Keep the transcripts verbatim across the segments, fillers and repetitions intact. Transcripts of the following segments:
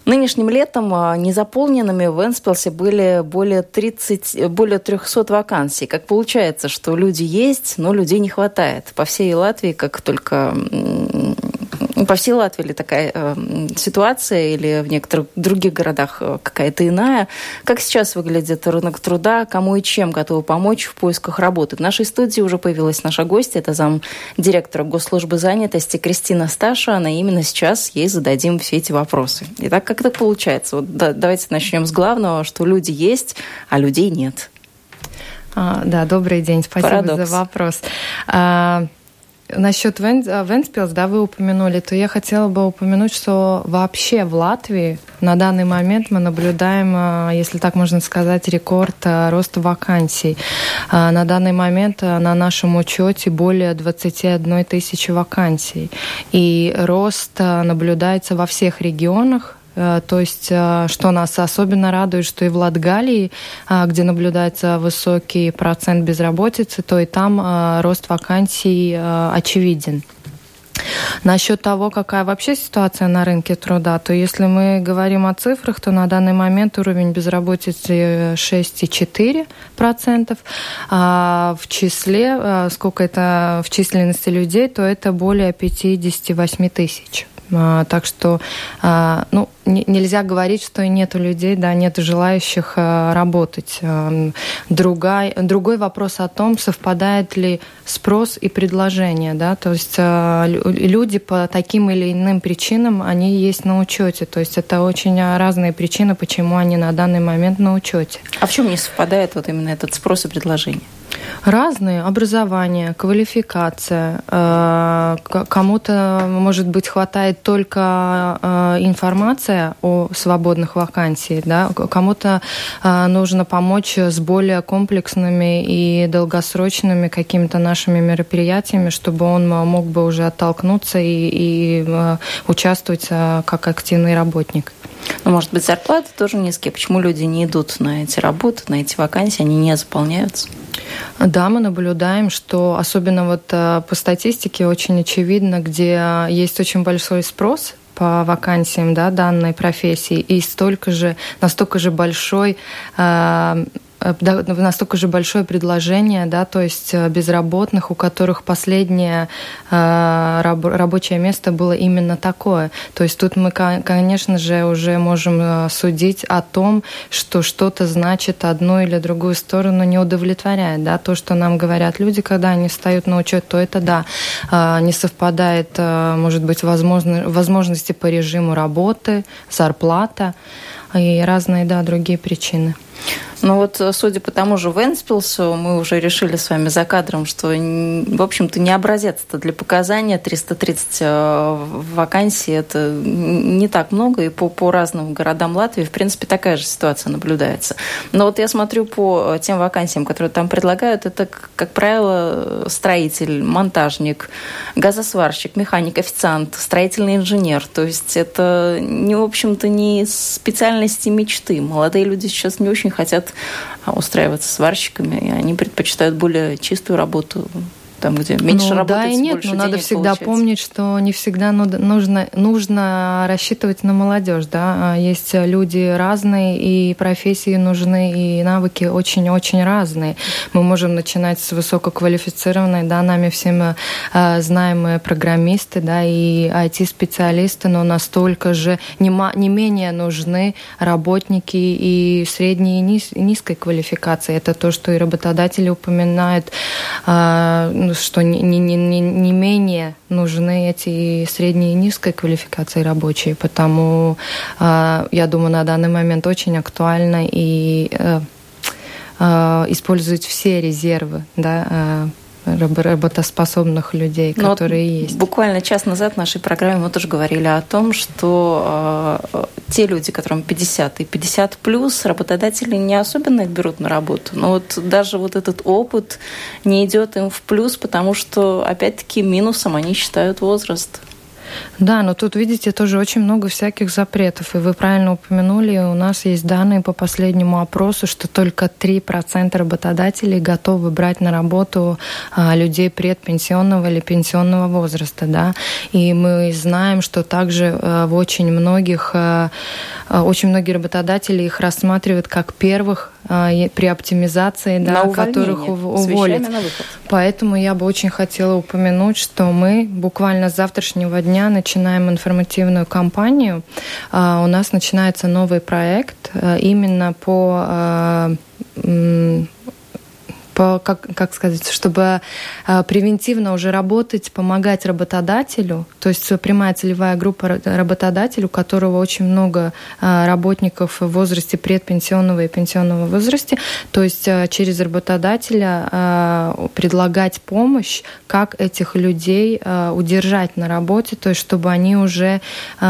Нынешним летом незаполненными в Вентспилсе были более, тридцати, более трехсот вакансий. Как получается, что люди есть, но людей не хватает. По всей Латвии, как только... По всей Латвии ли такая э, ситуация, или в некоторых других городах какая-то иная? Как сейчас выглядит рынок труда? Кому и чем готовы помочь в поисках работы? В нашей студии уже появилась наша гостья. Это замдиректора Госслужбы занятости Кристина Сташана. И именно сейчас ей зададим все эти вопросы. Итак, как так получается? Вот, да, давайте начнем с главного, что люди есть, а людей нет. А, да, добрый день. Спасибо Парадокс. За вопрос. А... Насчет Вентспилс, да, вы упомянули, то я хотела бы упомянуть, что вообще в Латвии на данный момент мы наблюдаем, если так можно сказать, рекорд роста вакансий. На данный момент на нашем учете более двадцать одна тысяча вакансий. И рост наблюдается во всех регионах. То есть, что нас особенно радует, что и в Латгалии, где наблюдается высокий процент безработицы, то и там рост вакансий очевиден. Насчет того, какая вообще ситуация на рынке труда, то если мы говорим о цифрах, то на данный момент уровень безработицы шесть целых четыре десятых процента, а в числе, сколько это в численности людей, то это более пятьдесят восемь тысяч. Так что, ну, нельзя говорить, что нету людей, да, нету желающих работать. Другой, другой вопрос о том, совпадает ли спрос и предложение, да, то есть люди по таким или иным причинам, они есть на учете, то есть это очень разные причины, почему они на данный момент на учете. А в чем не совпадает вот именно этот спрос и предложение? Разные. Образование, квалификация. Кому-то, может быть, хватает только информация о свободных вакансиях, да? Кому-то нужно помочь с более комплексными и долгосрочными какими-то нашими мероприятиями, чтобы он мог бы уже оттолкнуться и, и участвовать как активный работник. Но, может быть, зарплаты тоже низкие. Почему люди не идут на эти работы, на эти вакансии, они не заполняются? Да, мы наблюдаем, что особенно вот по статистике очень очевидно, где есть очень большой спрос по вакансиям, да, данной профессии, и столько же, настолько же большой настолько же большое предложение, да, то есть безработных, у которых последнее э, раб, рабочее место было именно такое. То есть тут мы, конечно же, уже можем судить о том, что что-то значит одну или другую сторону не удовлетворяет. Да? То, что нам говорят люди, когда они встают на учет, то это, да, э, не совпадает, э, может быть, возможно, возможности по режиму работы, зарплата и разные, да, другие причины. Ну вот, судя по тому же Вентспилсу, мы уже решили с вами за кадром, что, в общем-то, не образец-то для показания. триста тридцать вакансий – это не так много, и по, по разным городам Латвии, в принципе, такая же ситуация наблюдается. Но вот я смотрю по тем вакансиям, которые там предлагают, это, как правило, строитель, монтажник, газосварщик, механик, официант, строительный инженер. То есть это, не, в общем-то, не специальности мечты. Молодые люди сейчас не очень хотят устраиваться сварщиками, и они предпочитают более чистую работу, там, где меньше ну, работать, да и нет, больше но денег надо всегда получается. помнить, что не всегда нужно, нужно рассчитывать на молодежь. Да? Есть люди разные, и профессии нужны, и навыки очень-очень разные. Мы можем начинать с высококвалифицированной, да, нами все э, знаемые программисты, да, и ай ти-специалисты, но настолько же не, не менее нужны работники и средней и низ, низкой квалификации. Это то, что и работодатели упоминают, э, что не, не, не, не менее нужны эти средние и низкой квалификации рабочие, потому э, я думаю, на данный момент очень актуально и э, э, использовать все резервы, да, э, работоспособных людей, но которые вот есть. Буквально час назад в нашей программе мы тоже говорили о том, что э, те люди, которым пятьдесят и пятьдесят плюс, работодатели не особенно их берут на работу. Но вот даже вот этот опыт не идет им в плюс, потому что, опять-таки, минусом они считают возраст. Да, но тут, видите, тоже очень много всяких запретов. И вы правильно упомянули, у нас есть данные по последнему опросу, что только три процента работодателей готовы брать на работу а, людей предпенсионного или пенсионного возраста. Да? И мы знаем, что также а, в очень многих а, очень многие работодатели их рассматривают как первых при оптимизации, да, которых уволить. Поэтому я бы очень хотела упомянуть, что мы буквально с завтрашнего дня начинаем информативную кампанию. У нас начинается новый проект именно по Как, как сказать, чтобы превентивно уже работать, помогать работодателю, то есть прямая целевая группа работодателю, у которого очень много работников в возрасте предпенсионного и пенсионного возраста, то есть через работодателя предлагать помощь, как этих людей удержать на работе, то есть чтобы они уже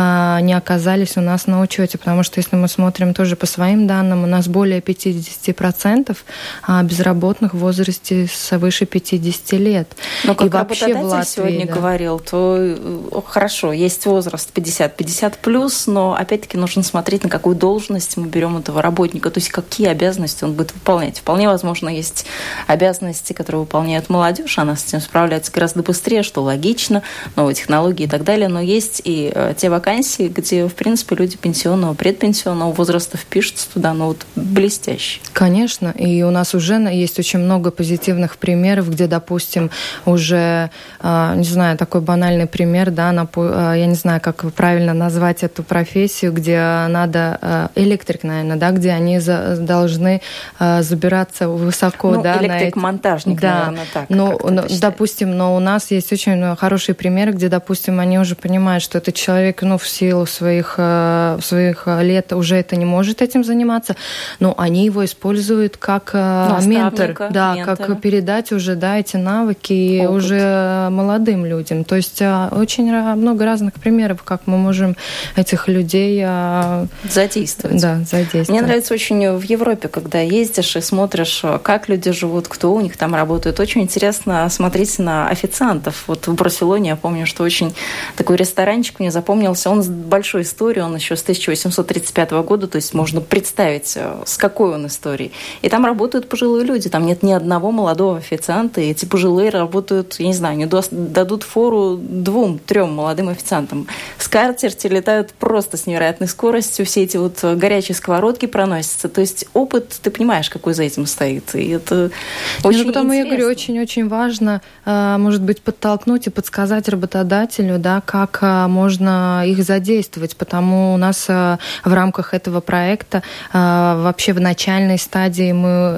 не оказались у нас на учете, потому что если мы смотрим тоже по своим данным, у нас более пятьдесят процентов безработных в возрасте свыше пятидесяти лет. Но как и работодатель Латвии, сегодня да. говорил, то хорошо, есть возраст пятьдесят пятьдесят плюс, но опять-таки нужно смотреть, на какую должность мы берем этого работника, то есть какие обязанности он будет выполнять. Вполне возможно, есть обязанности, которые выполняет молодежь, она с этим справляется гораздо быстрее, что логично, новые технологии и так далее, но есть и те вакансии, где, в принципе, люди пенсионного, предпенсионного возраста впишутся туда, ну вот блестяще. Конечно, и у нас уже есть очень много позитивных примеров, где, допустим, уже, не знаю, такой банальный пример, да, я не знаю, как правильно назвать эту профессию, где надо, электрик, наверное, да, где они должны забираться высоко, ну, да. Электрик-монтажник, да, наверное, так. Ну, но, допустим, но у нас есть очень хорошие примеры, где, допустим, они уже понимают, что этот человек, ну, в силу своих, своих лет уже это не может этим заниматься, но они его используют как ну, ментор. Да, ментора. Как передать уже, да, эти навыки Опыт. уже молодым людям. То есть очень много разных примеров, как мы можем этих людей задействовать. Да, задействовать. Мне нравится очень в Европе, когда ездишь и смотришь, как люди живут, кто у них там работает. Очень интересно смотреть на официантов. Вот в Барселоне я помню, что очень такой ресторанчик мне запомнился. Он с большой историей, он еще с тысяча восемьсот тридцать пятого года, то есть можно представить, с какой он историей. И там работают пожилые люди, там нет ни одного молодого официанта, и эти пожилые работают, я не знаю, не дадут фору двум-трем молодым официантам. Скатерти летают просто с невероятной скоростью, все эти вот горячие сковородки проносятся. То есть опыт, ты понимаешь, какой за этим стоит. И это очень ну, потому интересно. Я говорю, очень-очень важно, может быть, подтолкнуть и подсказать работодателю, да, как можно их задействовать, потому у нас в рамках этого проекта вообще в начальной стадии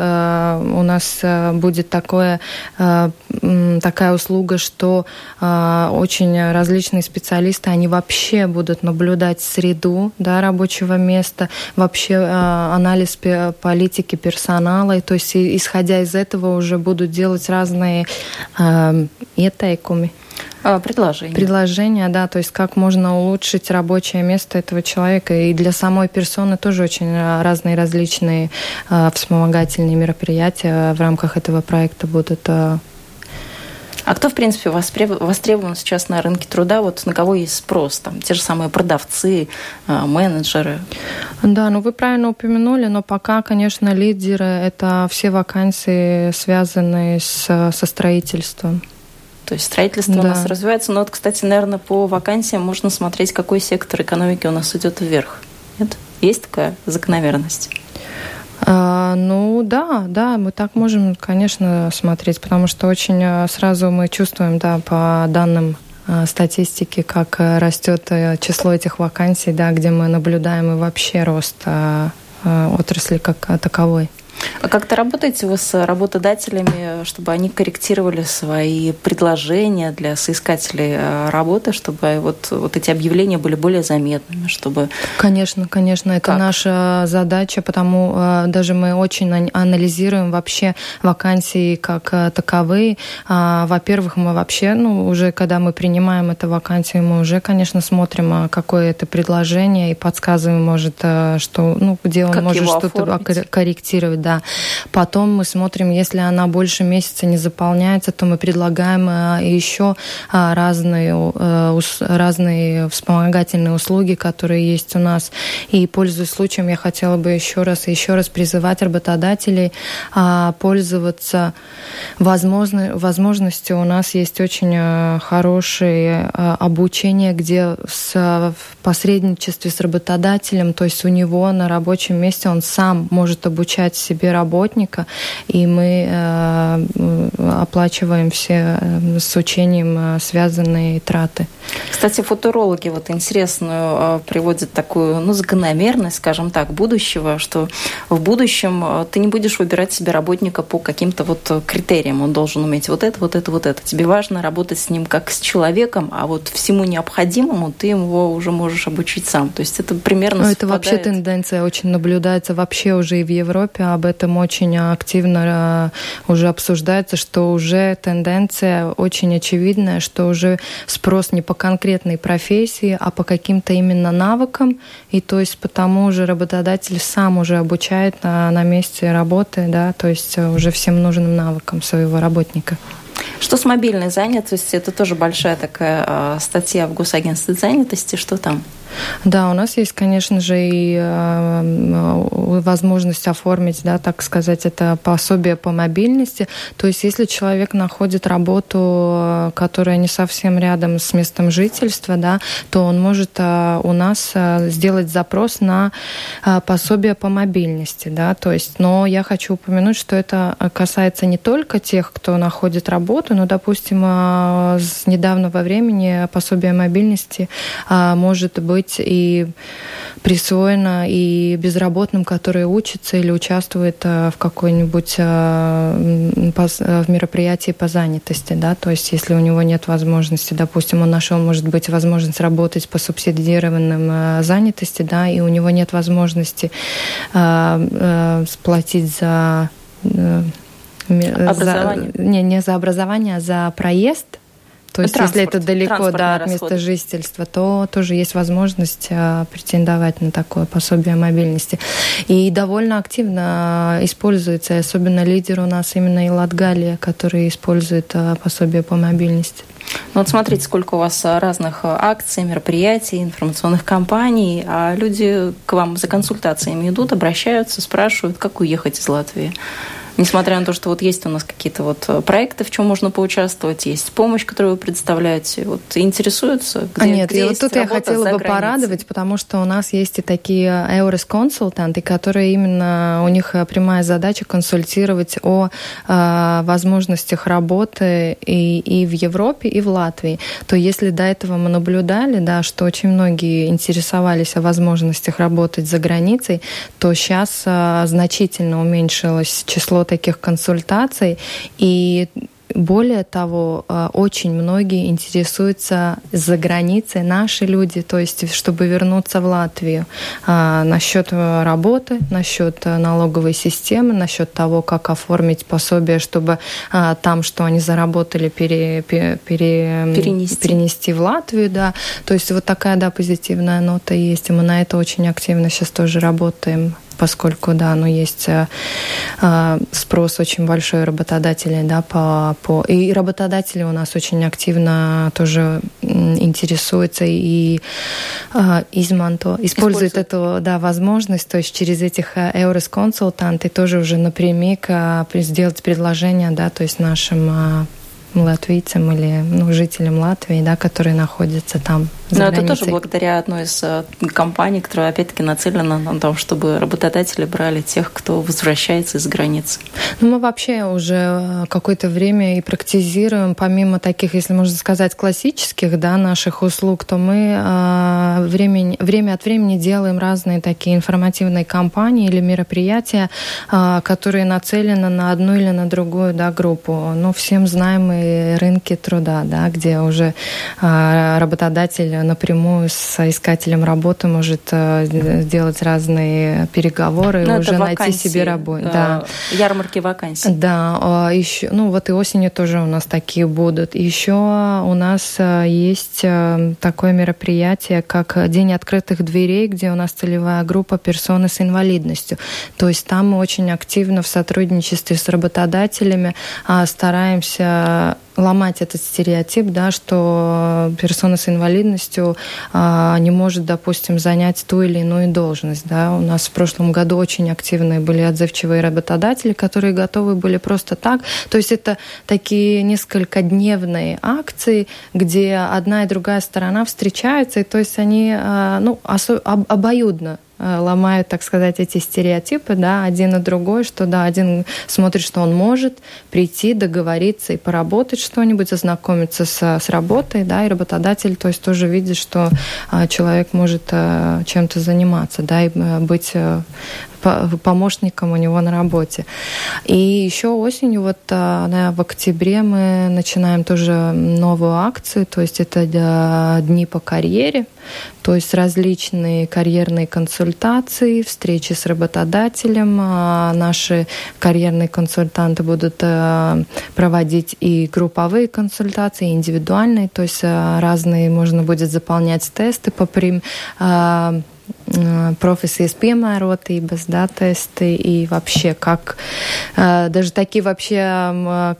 мы, у нас будет такое, такая услуга, что очень различные специалисты, они вообще будут наблюдать среду, да, рабочего места, вообще анализ политики персонала, и, то есть исходя из этого уже будут делать разные ieteikumi. Предложения. Предложения, да, то есть как можно улучшить рабочее место этого человека. И для самой персоны тоже очень разные различные э, вспомогательные мероприятия в рамках этого проекта будут. Э... А кто, в принципе, востребован сейчас на рынке труда? Вот на кого есть спрос? Там те же самые продавцы, э, менеджеры? Да, ну вы правильно упомянули, но пока, конечно, лидеры – это все вакансии, связанные с, со строительством. То есть строительство да. у нас развивается. Но вот, кстати, наверное, по вакансиям можно смотреть, какой сектор экономики у нас идет вверх. Нет? Есть такая закономерность? А, ну да, да, мы так можем, конечно, смотреть, потому что очень сразу мы чувствуем, да, по данным статистики, как растет число этих вакансий, да, где мы наблюдаем и вообще рост отрасли как таковой. А как-то работаете вы с работодателями, чтобы они корректировали свои предложения для соискателей работы, чтобы вот, вот эти объявления были более заметными, чтобы... Конечно, конечно, это как? Наша задача, потому даже мы очень анализируем вообще вакансии как таковые. Во-первых, мы вообще, ну, уже когда мы принимаем эту вакансию, мы уже, конечно, смотрим, какое это предложение и подсказываем, может, что, ну, где он как может что-то корректировать, да, да. Потом мы смотрим, если она больше месяца не заполняется, то мы предлагаем еще разные, разные вспомогательные услуги, которые есть у нас. И, пользуясь случаем, я хотела бы еще раз и еще раз призывать работодателей пользоваться возможно, возможностью. У нас есть очень хорошее обучение, где в посредничестве с работодателем, то есть у него на рабочем месте он сам может обучать себе работника, и мы э, оплачиваем все с учением связанные траты. Кстати, футурологи вот интересную приводят такую, ну, закономерность, скажем так, будущего, что в будущем ты не будешь выбирать себе работника по каким-то вот критериям. Он должен уметь вот это, вот это, вот это. Тебе важно работать с ним как с человеком, а вот всему необходимому ты его уже можешь обучить сам. То есть это примерно совпадает. Это вообще тенденция очень наблюдается вообще уже и в Европе. Об этом очень активно уже обсуждается, что уже тенденция очень очевидная, что уже спрос не по конкретной профессии, а по каким-то именно навыкам. И то есть потому же работодатель сам уже обучает на, на месте работы, да, то есть уже всем нужным навыкам своего работника. Что с мобильной занятостью? Это тоже большая такая э, статья в Госагентстве занятости. Что там? Да, у нас есть, конечно же, и э, возможность оформить, да, так сказать, это пособие по мобильности. То есть, если человек находит работу, которая не совсем рядом с местом жительства, да, то он может э, у нас э, сделать запрос на э, пособие по мобильности, да, то есть, но я хочу упомянуть, что это касается не только тех, кто находит работу, но, допустим, э, с недавнего времени пособие мобильности э, может быть и присвоено и безработным, которые учатся или участвуют в какой-нибудь в мероприятии по занятости, да, то есть если у него нет возможности, допустим, он нашел, может быть, возможность работать по субсидированным занятости, да, и у него нет возможности сплатить за образование. За, не, не за образование, а за проезд. То есть, если это далеко, да, от места жительства, то тоже есть возможность а, претендовать на такое пособие мобильности. И довольно активно используется, особенно лидер у нас именно и Латгалия, который использует а, пособие по мобильности. Ну вот смотрите, сколько у вас разных акций, мероприятий, информационных кампаний, а люди к вам за консультациями идут, обращаются, спрашивают, как уехать из Латвии. Несмотря на то, что вот есть у нас какие-то вот проекты, в чем можно поучаствовать, есть помощь, которую вы предоставляете, вот интересуются, где, а нет, где вот тут я хотела бы порадовать, потому что у нас есть и такие EURES-консультанты, которые именно, у них прямая задача консультировать о э, возможностях работы и, и в Европе, и в Латвии. То если до этого мы наблюдали, да, что очень многие интересовались о возможностях работать за границей, то сейчас э, значительно уменьшилось число таких консультаций, и более того, очень многие интересуются за границей, наши люди, то есть чтобы вернуться в Латвию, насчет работы, насчет налоговой системы, насчет того, как оформить пособие, чтобы там, что они заработали, пере, пере, перенести. перенести в Латвию, да. То есть вот такая, да, позитивная нота есть, и мы на это очень активно сейчас тоже работаем, поскольку, да, ну, есть э, спрос очень большой работодателей, да, по, по... И работодатели у нас очень активно тоже интересуются и э, изманто, используют эту, да, возможность, то есть через этих EURES-консультанты тоже уже напрямик э, сделать предложение, да, то есть нашим э, латвийцам или, ну, жителям Латвии, да, которые находятся там за Но границей. Это тоже благодаря одной из компаний, которая опять-таки нацелена на то, чтобы работодатели брали тех, кто возвращается из границы. Ну, мы вообще уже какое-то время и практизируем, помимо таких, если можно сказать, классических, да, наших услуг, то мы э, время, время от времени делаем разные такие информативные кампании или мероприятия, э, которые нацелены на одну или на другую, да, группу. Ну, всем знаемые рынки труда, да, где уже э, работодатель напрямую с искателем работы может сделать разные переговоры, ну, и уже найти себе работу. Да. Ярмарки вакансий. Да, еще, ну вот и осенью тоже у нас такие будут. Еще у нас есть такое мероприятие, как День открытых дверей, где у нас целевая группа персоны с инвалидностью. То есть там мы очень активно в сотрудничестве с работодателями стараемся ломать этот стереотип, да, что персона с инвалидностью а, не может, допустим, занять ту или иную должность. Да. У нас в прошлом году очень активные были отзывчивые работодатели, которые готовы были просто так. То есть это такие несколько дневные акции, где одна и другая сторона встречаются, и то есть они а, ну, осо- об- обоюдно ломают, так сказать, эти стереотипы, да, один на другой, что, да, один смотрит, что он может прийти, договориться и поработать что-нибудь, ознакомиться с, с работой, да, и работодатель, то есть тоже видит, что а, человек может а, чем-то заниматься, да, и а, быть а, помощником у него на работе. И еще осенью, вот да, в октябре мы начинаем тоже новую акцию, то есть это да, дни по карьере, то есть различные карьерные консультации, встречи с работодателем. Наши карьерные консультанты будут проводить и групповые консультации, и индивидуальные, то есть разные, можно будет заполнять тесты по прим профессijas piemērotības, да, тесты, и вообще как даже такие вообще,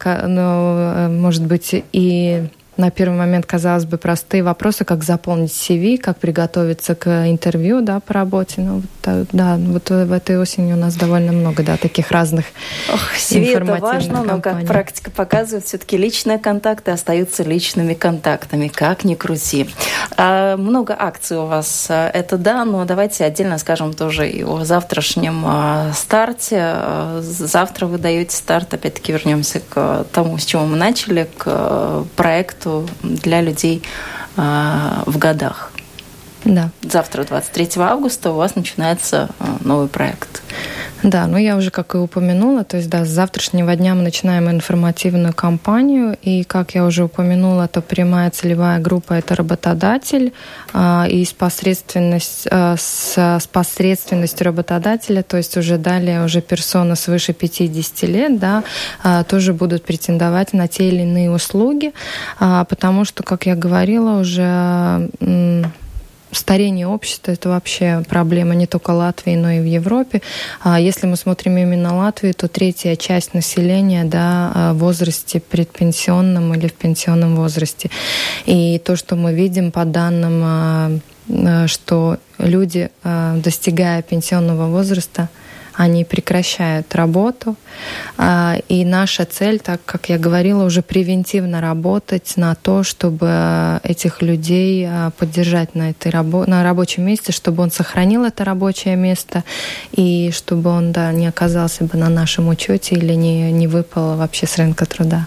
ну, может быть, и на первый момент, казалось бы, простые вопросы, как заполнить си ви, как приготовиться к интервью, да, по работе. Ну, вот, да, вот в этой осени у нас довольно много, да, таких разных Ох, си ви это важно, но, как практика показывает, все-таки личные контакты остаются личными контактами, как ни крути. А, много акций у вас, это да, но давайте отдельно скажем тоже и о завтрашнем а, старте. Завтра вы даете старт, опять-таки вернемся к тому, с чего мы начали, к проекту для людей э, в годах. Да. Завтра, двадцать третьего августа, у вас начинается э, новый проект. Да, ну я уже, как и упомянула, то есть, да, с завтрашнего дня мы начинаем информативную кампанию, и, как я уже упомянула, то прямая целевая группа – это работодатель, э, и с, посредственность, э, с, с посредственностью работодателя, то есть уже далее уже персоны свыше пятидесяти лет, да, э, тоже будут претендовать на те или иные услуги, э, потому что, как я говорила, уже... Э, Старение общества – это вообще проблема не только Латвии, но и в Европе. Если мы смотрим именно Латвию, то третья часть населения, да, в возрасте предпенсионном или в пенсионном возрасте. И то, что мы видим по данным, что люди, достигая пенсионного возраста, они прекращают работу. И наша цель, так как я говорила, уже превентивно работать на то, чтобы этих людей поддержать на, этой рабо- на рабочем месте, чтобы он сохранил это рабочее место и чтобы он, да, не оказался бы на нашем учете или не, не выпал вообще с рынка труда.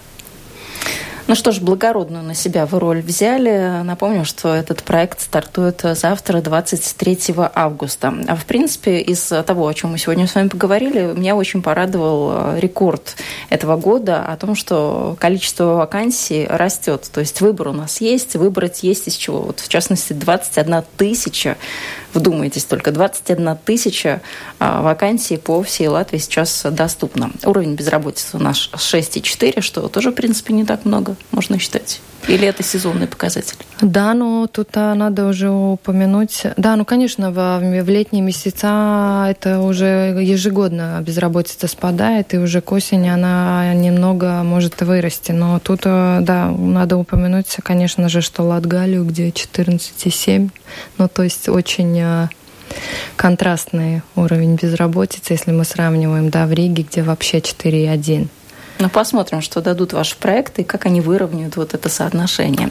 Ну что ж, благородную на себя вы роль взяли. Напомню, что этот проект стартует завтра, двадцать третьего августа. А в принципе, из того, о чем мы сегодня с вами поговорили, меня очень порадовал рекорд этого года о том, что количество вакансий растет. То есть выбор у нас есть, выбрать есть из чего. Вот в частности, двадцать одна тысяча, вдумайтесь только, двадцать одна тысяча вакансий по всей Латвии сейчас доступно. Уровень безработицы у нас шесть целых четыре десятых, что тоже, в принципе, не так много, можно считать. Или это сезонный показатель? Да, но тут а, надо уже упомянуть. Да, ну, конечно, в, в летние месяца это уже ежегодно безработица спадает, и уже к осени она немного может вырасти. Но тут, да, надо упомянуть, конечно же, что Латгалию, где четырнадцать целых семь десятых, ну, то есть очень а, контрастный уровень безработицы, если мы сравниваем, да, в Риге, где вообще четыре целых один десятых. Ну, посмотрим, что дадут ваши проекты и как они выровняют вот это соотношение.